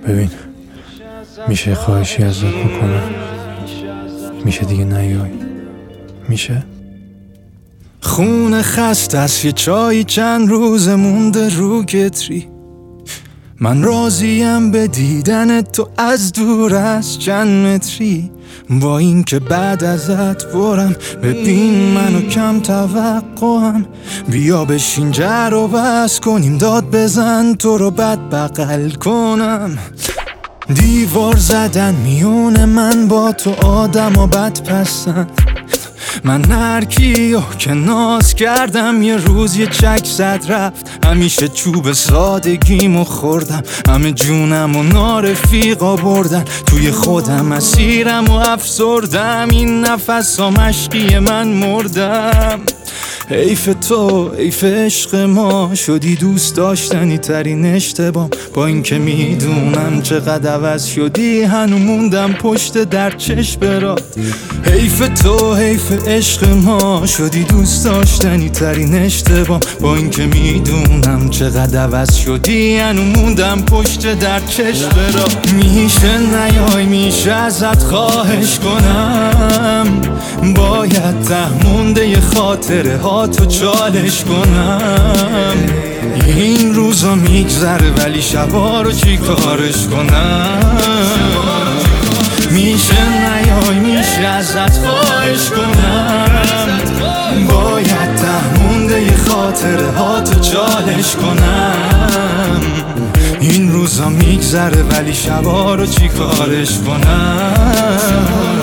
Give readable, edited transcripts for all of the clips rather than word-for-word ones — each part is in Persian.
ببین، میشه خواهشی ازت بکنم؟ میشه دیگه نیای؟ میشه؟ خونه خسته است، یه چایی چند روز مونده رو گتری. من راضیم به دیدن تو از دور از چند متری. با این که بعد ازت برم، ببین منو کم توقعم. بیا بشین جر و بس کنیم، داد بزن تو رو بد بغل کنم. دیوار زدن میونه من با تو، آدم و بد پسند. من هرکیو که ناز کردم یه روز یه چک زد رفت. همیشه چوب سادگیمو خوردم، همه جونم و نارفیقا بردن. توی خودم اسیرم و افسردم، این نفس ها مشقی من مردم. حیف تو، حیف عشق ما، شدی دوست داشتنی ترین اشتباه. با اینکه میدونم چقدر عوض شدی، هنو موندم پشت در چشم برات. حیف تو، حیف عشق ما، شدی دوست داشتنی ترین اشتباه. با اینکه میدونم چقدر عوض شدی، هنو موندم پشت در چشم برات. میشه نیای، میشه ازت خواهش کنم، باید ته مونده خاطره ها تو چالش کنم. این روزا میگذره ولی شبا رو چی کارش کنم. میشه نیای، میشه ازت خواهش کنم، باید ته مونده خاطره ها تو چالش کنم. این روزا میگذره ولی شبا رو چی کارش کنم.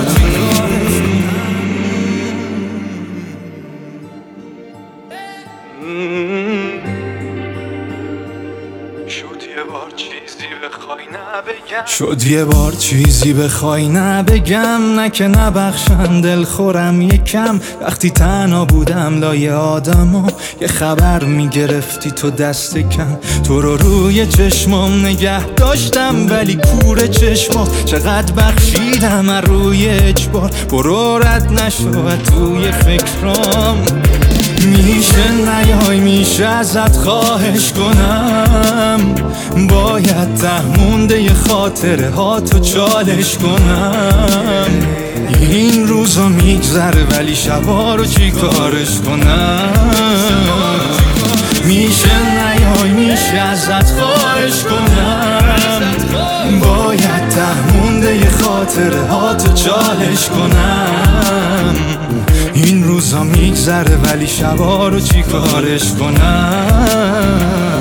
شد یه بار چیزی بخوای نبگم، نه که نبخشن دلخورم یکم. وقتی تنها بودم لای آدما، یه خبر میگرفتی تو دست کم. تو رو روی چشمام نگه داشتم ولی کور چشما. چقدر بخشیدم از روی اجبار، برو رد نشو توی فکرام. میشه نیای، میشه ازت خواهش کنم، باید ته مونده خاطره ها تو چالش کنم. این روزا میگذره ولی شبا رو چی کارش کنم. میشه نیای، میشه ازت خواهش کنم، باید ته مونده خاطره ها تو چالش کنم. این روزا میگذره ولی شبا رو چی کارش کنم.